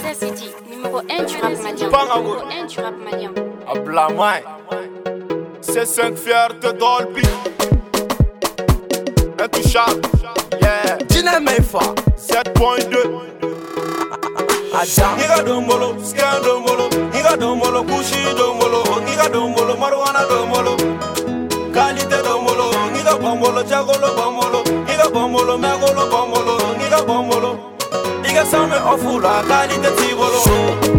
Gaza City, numéro 1 du rap malien. Numéro 1 du rap malien. Ablamai, c'est 5 fierté Dolby. Intouchable, yeah. Dina Meifa 7.2. Adam Niga dombolo, scan dombolo, niga dombolo, kushi dombolo, niga dombolo, marijuana dombolo, qualité dombolo, niga bombolo, chagolo bombolo, niga bombolo, megolo bombolo, niga bombolo, niga same ofula, qualité tibolo.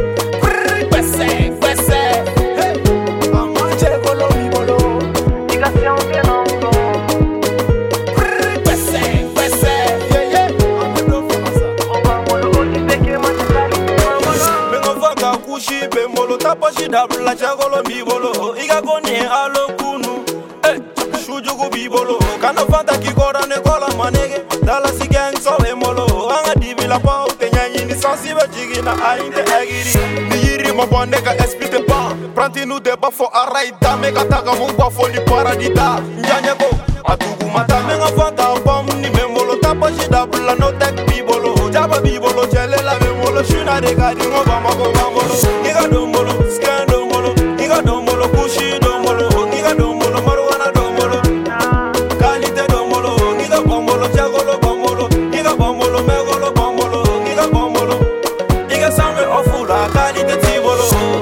Tapashi dabla chagolo bibolo iga koni alo kunu shujugu bibolo kana fanta kikora ne kola manege dala si gang so emolo anga divila pa utenyanyi ni sensible jigina ainde agiri ni yiri mabonde ka espite pa pranti nu deba fo araida mega taga mungwa fo li paradita njanya ko atugu mata menga fanta bom ni memolo tapashi dabla no tek bibolo jaba bibolo chelela memolo shuna de gadi ngoba mako mamolo iga dombolo scan dombolo iga dombolo kushi dombolo iga dombolo marijuana dombolo qualité dombolo iga bombolo chagolo bombolo iga bombolo megolo bombolo iga bombolo iga same ofula qualité tibolo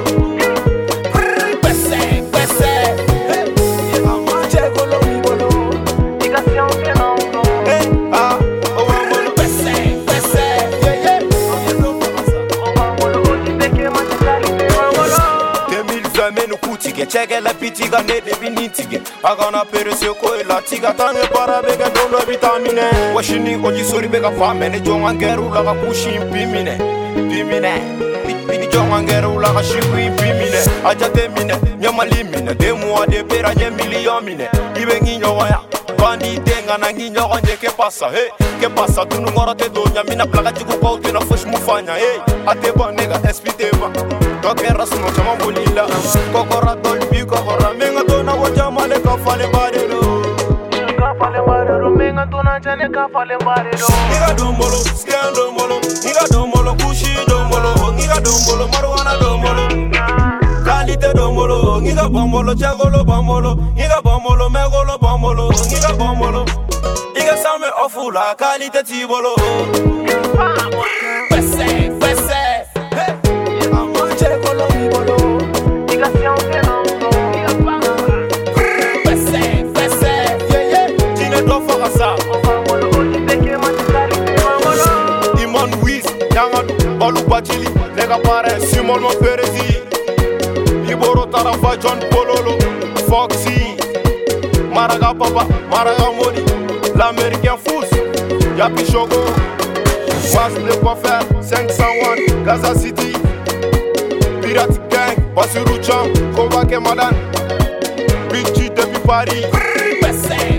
Check la pitiga ne de binitige agana perese ko la tiga tane para bega dondo vitamine washini oji sori bega fame ne jonga ngeru la ka pushi pimine bidi jonga ngeru la ka shikwi pimine aja temine nyama limine de mois de pera nye million mine ibe nginyo waya bandi denga na nginyo onje ke pasa tunu ngora te donya mina plaga jigu ko tuna fush mufanya ate bonega espitema Dokera suno chama bolila kokora dolbi kokora menga tona wajama le kafale barelo menga tona chane kafale barelo niga dombolo scan dombolo niga dombolo kushi dombolo niga dombolo marijuana dombolo qualité dombolo niga bombolo chagolo bombolo niga bombolo megolo bombolo niga bombolo niga same ofula qualité tibolo Batili, nega pare Simon Moferezi Iboro Tarafa John Pololo Foxy Maraga Papa, Maraga Modi L'Américain Fous Yapi Shogo Was le Coiffeur 501 Gaza City Pirate Gang Basiru Cham Kobake Madan Big G depuis Paris